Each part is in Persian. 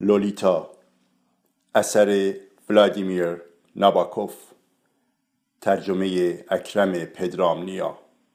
لولیتا اثر ولادیمیر ناباکوف، ترجمه اکرم پدرامنیا.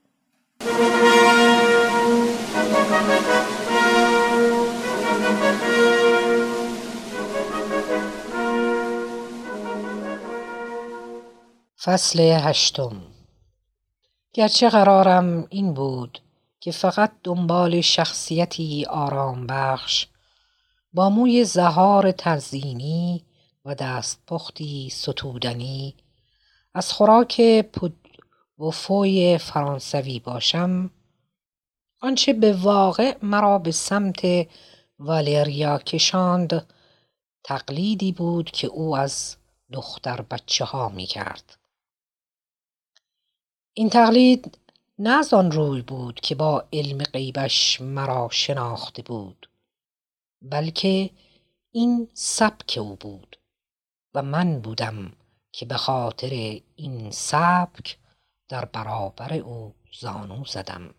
فصل 8. گرچه قرارم این بود که فقط دنبال شخصیتی آرام بخش با موی زهار تزیینی و دستپختی ستودنی از خوراک پود و فوی فرانسوی باشم، آنچه به واقع مرا به سمت والریا کشاند تقلیدی بود که او از دختر بچه ها می کرد. این تقلید نه از آن روی بود که با علم غیبش مرا شناخته بود، بلکه این سبک او بود و من بودم که به خاطر این سبک در برابر او زانو زدم.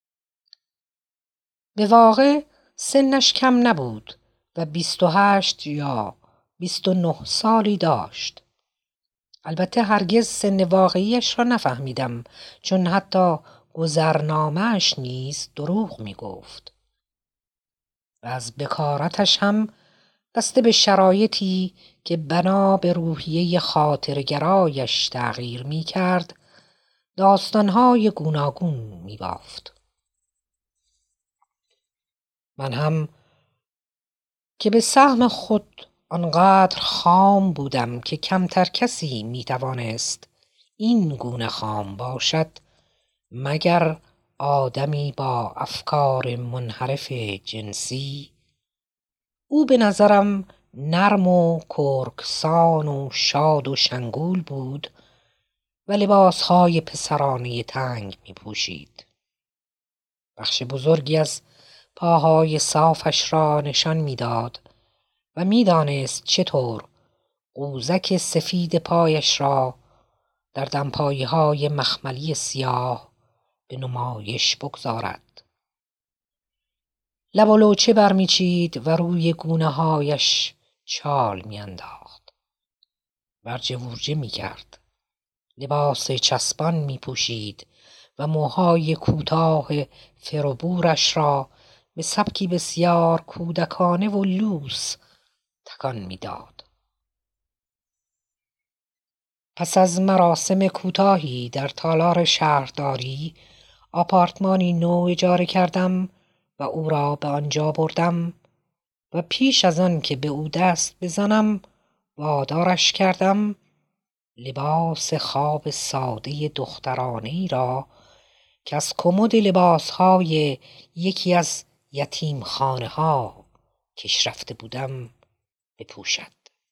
به واقع سنش کم نبود و 28 یا 29 سالی داشت. البته هرگز سن واقعیش را نفهمیدم، چون حتی گذرنامه‌اش نیز دروغ می گفت. و از بکارتش هم بسته به شرایطی که بنا به روحیه خاطرگرایش تغییر می کرد داستانهای گوناگون می بافت. من هم که به سهم خود آنقدر خام بودم که کمتر کسی می توانست این گونه خام باشد مگر آدمی با افکار منحرف جنسی. او به نظرم نرم و کرکسان و شاد و شنگول بود و لباسهای پسرانه تنگ می پوشید. بخش بزرگی از پاهای صافش را نشان می داد و می دانست چطور قوزک سفید پایش را در دمپایی‌های مخملی سیاه به نمایش بگذارد. لب و لوچه برمیچید و روی گونه‌هایش چال میانداخت. ورجه ورجه میکرد. لباس چسبان میپوشید و موهای کوتاه فروبورش را به سبکی بسیار کودکانه و لوس تکان میداد. پس از مراسم کوتاهی در تالار شهرداری آپارتمانی نو اجاره کردم و او را به آنجا بردم و پیش از آن که به او دست بزنم وادارش کردم لباس خواب ساده دخترانه‌ای را که از کمد لباسهای یکی از یتیمخانه‌ها کش رفته بودم بپوشد.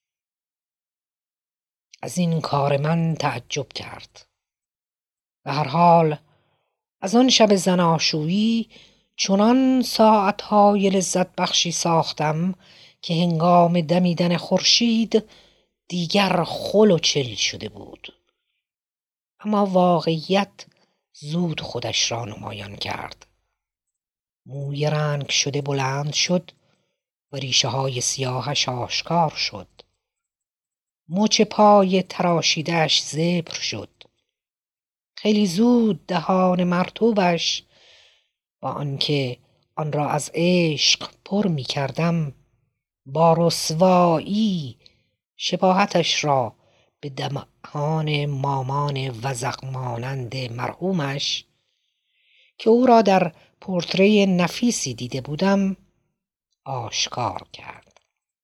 از این کار من تعجب کرد. به هر حال از آن شب زناشویی چنان ساعتهای لذت بخشی ساختم که هنگام دمیدن خورشید دیگر خل و چل شده بود. اما واقعیت زود خودش را نمایان کرد. موی رنگ شده بلند شد و ریشه های سیاهش آشکار شد. مچ پای تراشیده‌اش زبر شد. خیلی زود دهان مرطوبش با آنکه آن را از عشق پر می کردم با رسوایی شباهتش را به دهان مامان وزغ مانند مرحومش که او را در پورتری نفیسی دیده بودم آشکار کرد.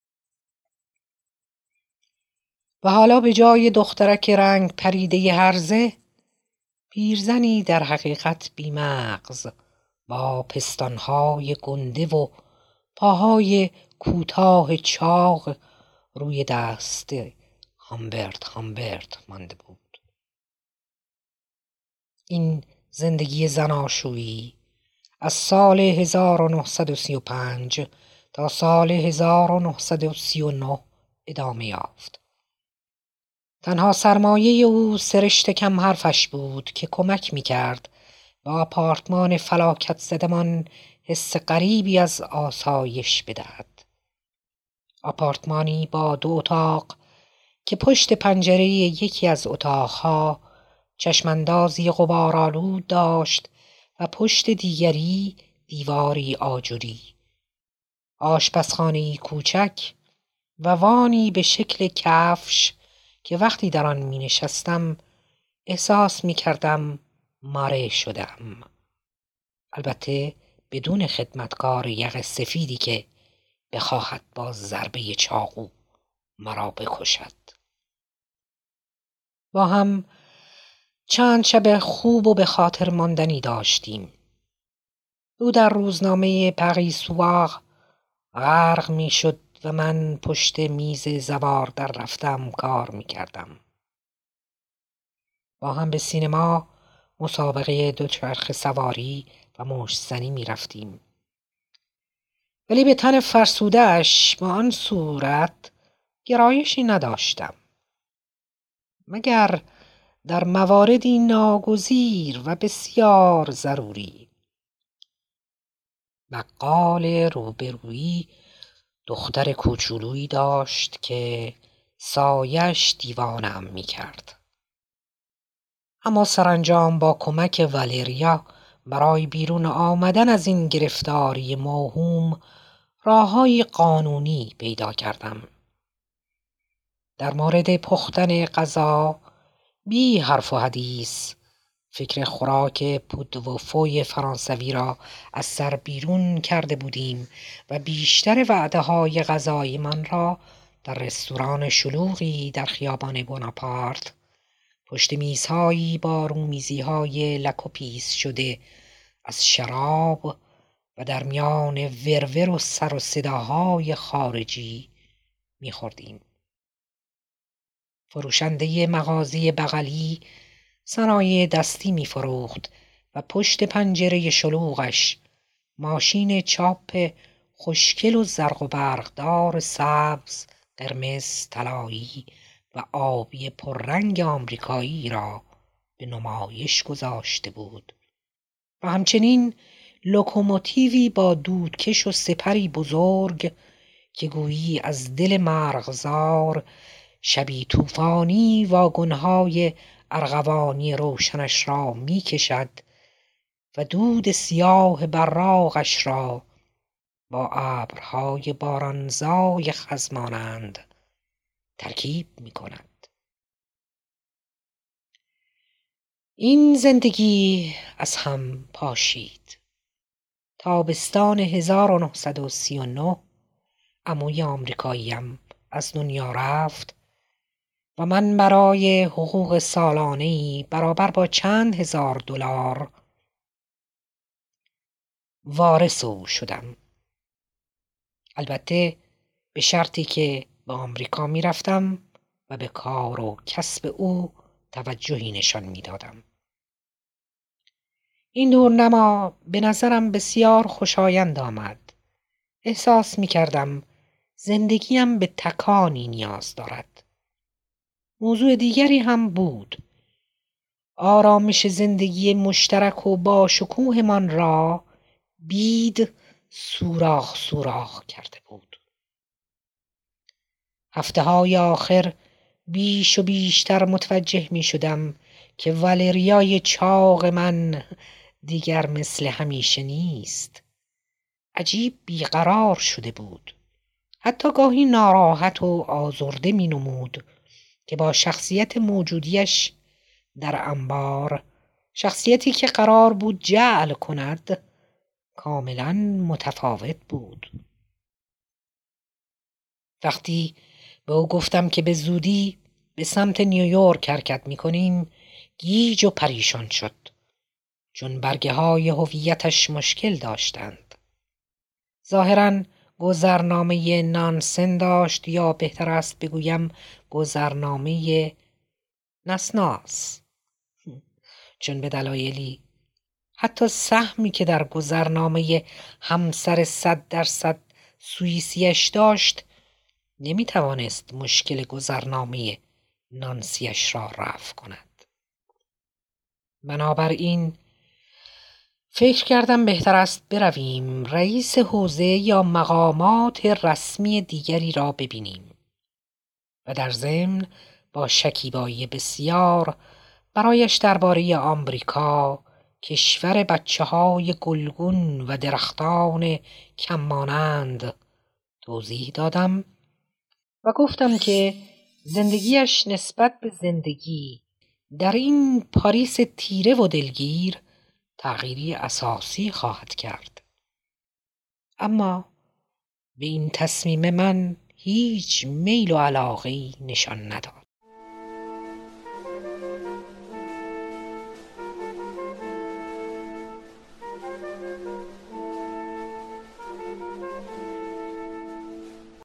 و حالا به جای دخترک رنگ پریده هرزه پیرزنی در حقیقت بی‌مغز با پستانهای گنده و پاهای کوتاه چاق روی دست هامبرت مانده بود. این زندگی زناشویی از سال 1935 تا سال 1939 ادامه یافت. تنها سرمایه او سرشت کم حرفش بود که کمک می‌کرد با آپارتمان فلاکت زدمان حس غریبی از آسایش بدهد. آپارتمانی با 2 اتاق که پشت پنجره یکی از اتاقها چشماندازی غبارآلود داشت و پشت دیگری دیواری آجری. آشپزخانه‌ای کوچک و وانی به شکل کفش که وقتی در آن می نشستم احساس می کردم ماره شدم. البته بدون خدمتکار یقه سفیدی که بخواهد با ضربه چاقو مرا بکشد. با هم چند شب خوب و به خاطر ماندنی داشتیم. او در روزنامه پاریسواغ غرق می شد و من پشت میز زوار در رفتم کار می کردم. با هم به سینما، مسابقه دوچرخه سواری و مشت زنی می رفتیم. ولی به تن فرسوده‌اش با آن صورت گرایشی نداشتم، مگر در مواردی ناگزیر و بسیار ضروری. بقال روبرویی دختر کوچولویی داشت که سایش دیوانه‌ام می کرد. اما سرانجام با کمک والریا برای بیرون آمدن از این گرفتاری موهوم راه‌های قانونی پیدا کردم. در مورد پختن غذا بی حرف و حدیث فکر خوراک پود و فوی فرانسوی را از سر بیرون کرده بودیم و بیشتر وعده‌های غذایی من را در رستوران شلوغی در خیابان بناپارت پشت میزهایی با رومیزی‌های لک و پیس شده از شراب و در میان ورور و سر و صداهای خارجی می‌خوردیم. فروشنده مغازه بغلی صنایع دستی می‌فروخت و پشت پنجره شلوغش ماشین چاپ خوشگل و زرق و برقدار سبز، قرمز، طلایی و آبی پررنگ آمریکایی را به نمایش گذاشته بود و همچنین لوکوموتیوی با دودکش و سپری بزرگ که گویی از دل مرغزار شبی طوفانی واگن‌های ارغوانی روشنش را می کشد و دود سیاه براقش را با ابرهای بارانزای خزمانند ترکیب می کند. این زندگی از هم پاشید. تابستان 1939 عموی آمریکاییم از دنیا رفت و من برای حقوق سالانه‌ای برابر با چند هزار دلار وارث او شدم. البته به شرطی که به آمریکا می رفتم و به کار و کسب او توجهی نشان می دادم. این دورنما به نظرم بسیار خوشایند آمد. احساس می کردم زندگیم به تکانی نیاز دارد. موضوع دیگری هم بود. آرامش زندگی مشترک و با شکوه من را بید سوراخ سوراخ کرده بود. هفته‌های آخر بیش و بیشتر متوجه می شدم که والریای چاق من دیگر مثل همیشه نیست. عجیب بیقرار شده بود. حتی گاهی ناراحت و آزرده می نمود که با شخصیت موجودیش در انبار، شخصیتی که قرار بود جعل کند، کاملا متفاوت بود. وقتی به او گفتم که به زودی به سمت نیویورک حرکت می‌کنیم، گیج و پریشان شد، چون برگه‌های هویتش مشکل داشتند. ظاهراً گذرنامه نانسن داشت، یا بهتر است بگویم گذرنامه نسناس، چون به دلایلی حتی سهمی که در گذرنامه همسر 100% سوئیسیش داشت نمیتوانست مشکل گذرنامه نانسیش را رفع کند. بنابراین فکر کردم بهتر است برویم رئیس حوزه یا مقامات رسمی دیگری را ببینیم و در ضمن با شکیبایی بسیار برایش درباره آمریکا، کشور بچه‌های گلگون و درختان کمانند توضیح دادم و گفتم که زندگیش نسبت به زندگی در این پاریس تیره و دلگیر تغییری اساسی خواهد کرد. اما به این تصمیم من هیچ میل و علاقه‌ای نشان نداد.